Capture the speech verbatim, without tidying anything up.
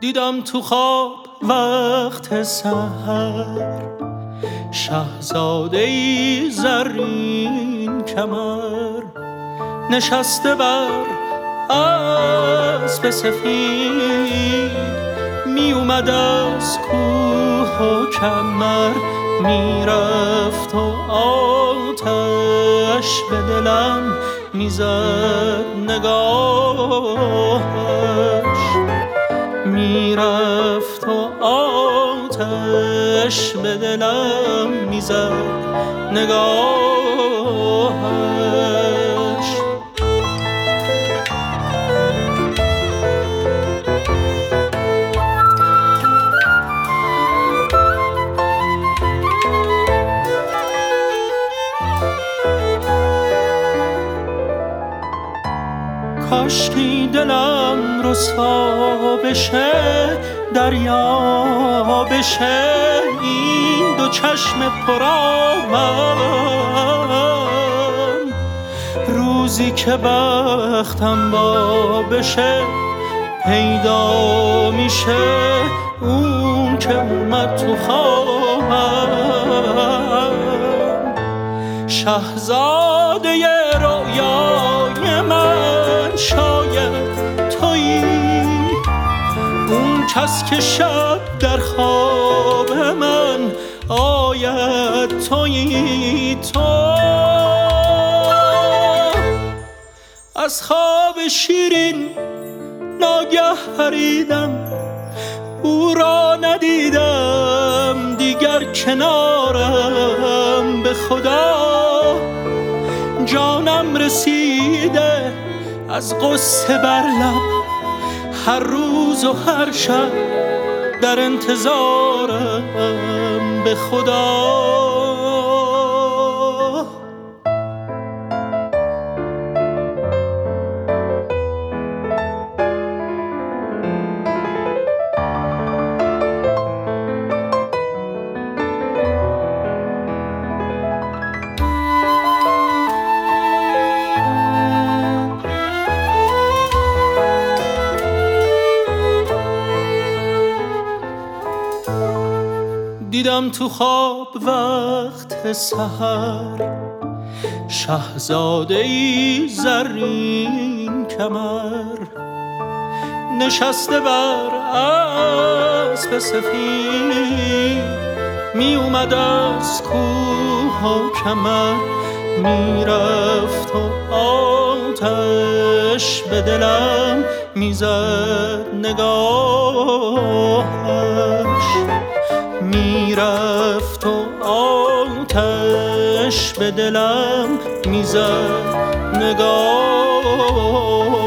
دیدم تو خواب وقت سحر شاهزاده ای زرین کمر، نشسته بر اسب سفید، می اومد از کوه و کمر، میرفت و آتش به دلم میزد نگاهش، میرفت و آتش به دلم میزد نگاهش. کاشکی دلم رسوا بشه، دریا بشه، این دو چشم پرآبم، روزی که بختم با بشه پیدا میشه اون که اومد تو خوابم. شاهزاده رویای من شاید تویی، اون کس که شب در خواب من آید تویی. تو از خواب شیرین ناگه پریدم، او را ندیدم دیگر کنارم، به خدا جانم رسیده از غصه بر لب، هر روز و هر شب در انتظارم، به خدا. دیدم تو خواب وقت سحر شاهزاده ای زرین کمر، نشسته بر اسب سفید، می اومد از کوه و کمر، میرفت و آتش به دلم میزد نگاهش، میرفت و آتش به دلم میزد نگاه.